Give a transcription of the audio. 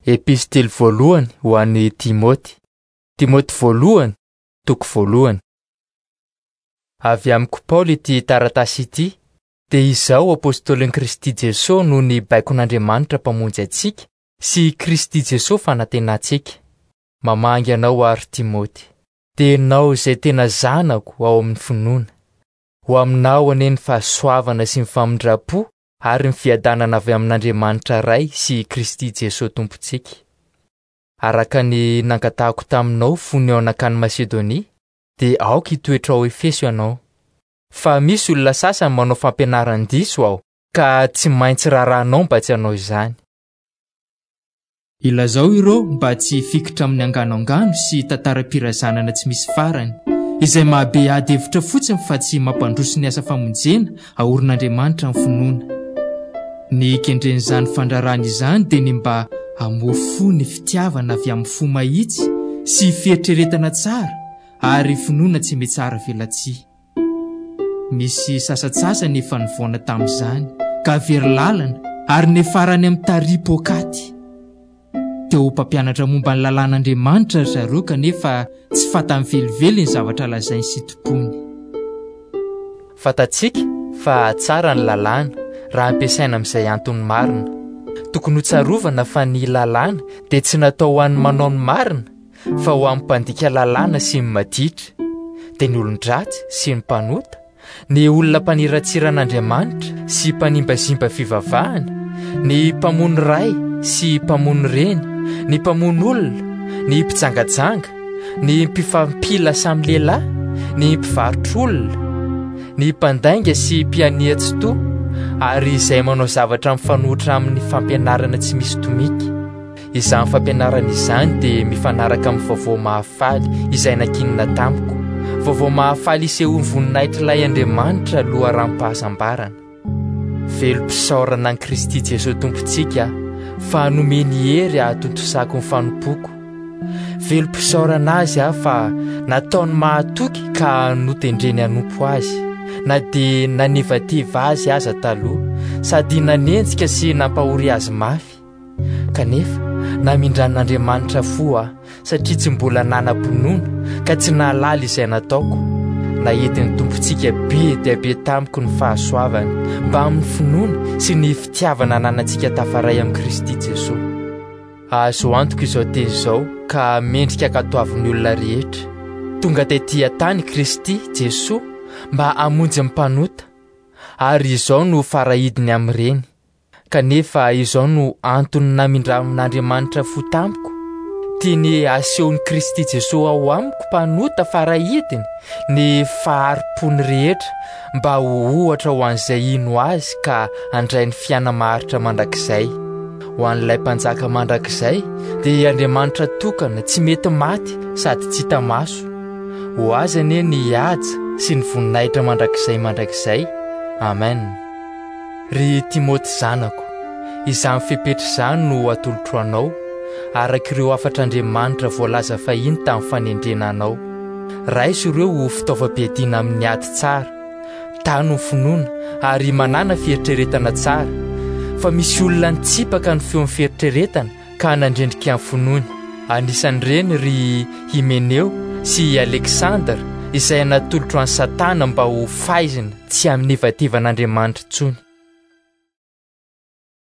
Epistely voalohany ho an'ny Timoty. Timoty voalohany, toko voalohany. Avy amiko Paoly ity taratasy ity, dia izaho apôstôlin'i Kristy Jesosy no ny baikon'Andriamanitra mpamonjy antsika sy Kristy Jesosy fanantenantsika. Mamangy anao ary Timoty, tenao izay tena zanako ao amin'ny finoana. Ho aminao ane ny fahasoavana sy ny famindram-po ary ny fiadanana avy amin'Andriamanitra Ray sy Kristy Jesosy Tompontsika. Araka ny nangatahako taminao fony ao anakany Masedonia, dia aoka hitoetra ao Efeso ianao. Fa misy olona sasany manao fampianaran-diso aho, ka tsy maintsy rarahanao mba tsy hanao izany. Ilazao ireo mba tsy fikitra amin'ny anganoangano sy tantaram-pirazanana tsy misy farany, izay mahabe ady hevitra fotsiny fa tsy mampandroso ny asa famonjena aorin'Andriamanitra amin'ny finoana. Ny kendren'izany fandrarana izany dia ny mba hamofo ny fitiavana avy amin'ny fo mahitsy sy fieritreretana tsara ary finoana tsy metsara velatsia. Misy sasatsasany efa nivoana tamin'izany ka very lalana ary nefarany amin'ny taripokaty. Teo mpampianatra momba ny lalàn'Andriamanitra zareo kanefa tsy fantany velively ny zavatra lazainy sy tompony. Fantatsika fa tsara ny lalàna raha ampiasaina amin'izay antony marina. Tokony ho tsarovana fa ny lalàna dia tsy natao ho an'ny manao ny marina, fa ho amin'ny mpandika lalàna sy ny maditra, dia ny olon-dratsy sy ny mpanota, ny olona mpaniratsiran'Andriamanitra sy mpanimbazimba fivavahana, ny mpamono ray sy mpamono reny, ny mpamono olona, ny mpijangajanga, ny mpifampila samy lehilahy, ny mpivarotr'olona, ny mpandainga sy mpianiatsito, ary izay manao zavatra mifanohitra amin'ny fampianarana tsy misy tomika. Izany fampianarana izany dia mifanaraka amin'ny vaovao mahafaly izay nakinina tamiko, vaovao mahafaly isehony voninahitra ilay Andriamanitra loharanim-pahasambarana. Velom-pisaorana an'i Kristy Jesosy Tompontsika fa nomeny hery ahatontosako ny fanompoko. Velom-pisaorana azy fa nataony mahatoky ka notendreny hanompo azy, na dia nanevateva azy aza taloha sady nanenjika sy nampahory azy mafy. Kanefa namindran'Andriamanitra fo satria tsy mbola nanam-pinoana ka tsy nahalala izay nataoko. Naentin'ny Tompontsika be dia be tamiko ny fahasoavany mba amin'ny finoana sy ny fitiavana nanantsika tafaray amin'ny Kristy Jesosy. Azo antoka izao teny izao ka mendrika katoavin'ny olona rehetra. Tonga tetỳ tany Kristy Jesosy mba hamonjy ny mpanota, ary izao no farahidiny amin'ireny. Kanefa izao no antony namindramin'Andriamanitra fo tamiko, tiany asehon'i Kristy Jesosy ao amiko mpanota farahidiny ny faharim-pony rehetra mba ho ohatra ho an'izay ino azy ka handray ny fiaina maharitra mandrakizay. Ho an'ilay mpanjaka mandrakizay dia Andriamanitra tokana tsy mety maty sady tsy hita maso. Ho azy anie ny haja sy ny voninahitra mandrakizay. Amen. Ry Timoty zanako, izany fepetra izany no atolotro anao araka ireo afatr'Andriamanitra voalaza fahiny tamin'ny fanendrena anao. Raiso ireo ho fitaovam-piadiana amin'ny ady tsara, tano ny finoana ary manana fieritreretana tsara. Fa misy olona nitsipaka ny feon'ny fieritreretana ka nandrendrika amin'ny finoana. Anisan'ireny ry Himeneo sy Aleksandra izay natolotro an'ny Satana mba ho faizina tsy amin'ny nevateva n'Andriamanitra intsony.